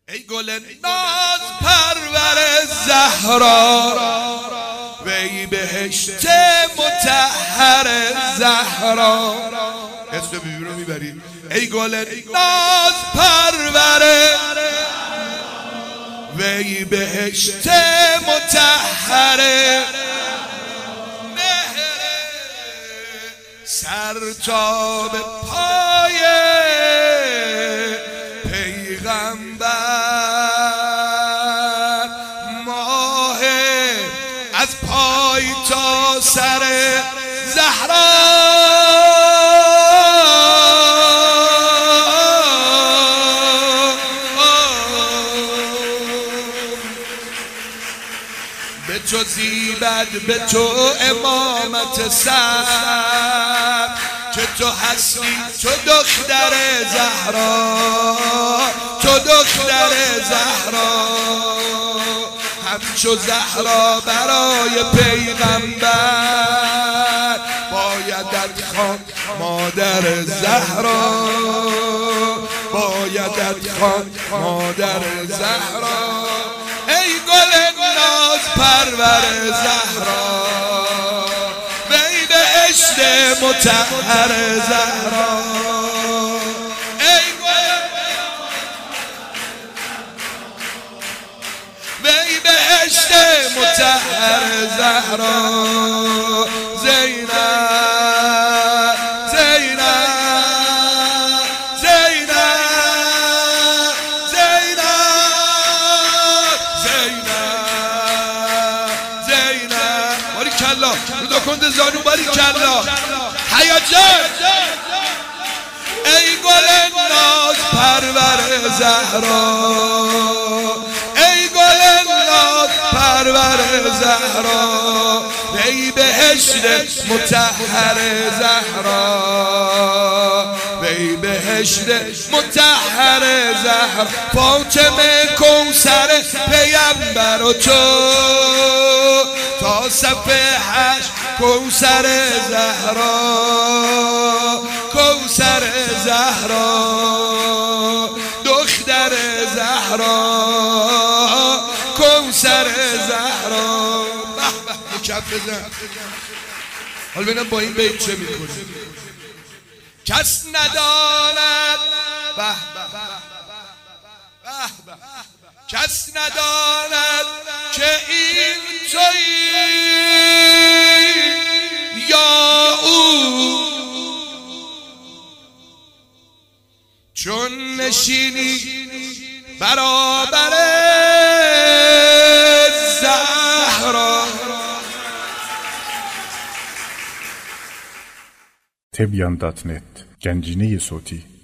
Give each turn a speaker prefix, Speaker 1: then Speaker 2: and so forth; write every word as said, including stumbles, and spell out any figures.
Speaker 1: ای گل ناز پرور زهرا، وی بهشت مطهر زهرا. اسم بیبی رو میبریم. ای گل ناز پرور، وی بهشت مطهر مهر، سر تا به پای پیغمبر، ماه از پای تا سر زهرا. به تو زیبد به تو امامت سر، که تو هستی تو دختر زهرا، تو دختر زهرا. همچو زهرا برای پیغمبر، بایدت خواند مادر زهرا، بایدت خواند مادر زهرا. ای گل ناز پرور زهرا، وی بهشت مطهر زهرا. ای گل وی بهشت مطهر زهرا. زینب زینب کلا رو دکند زانو باری کلا حیاجان. ای گل ناز پرور زهرا، ای گل ناز پرور زهرا، وی بهشت مطهر زهرا، وی بهشت مطهر زهرا. فاطمه کوثر پیمبر و تو، تا صفحه هشت کوثر زهرا، کوثر زهرا، دختر زهرا، کوثر زهرا. به به کف بزن. حالا ببینم با این بیت چه میکنه. کس نداند به به به، کس نداند که این تویی یا او، چون نشینی برابر زهرا.
Speaker 2: تبیان دات نت گنجینه صوتی.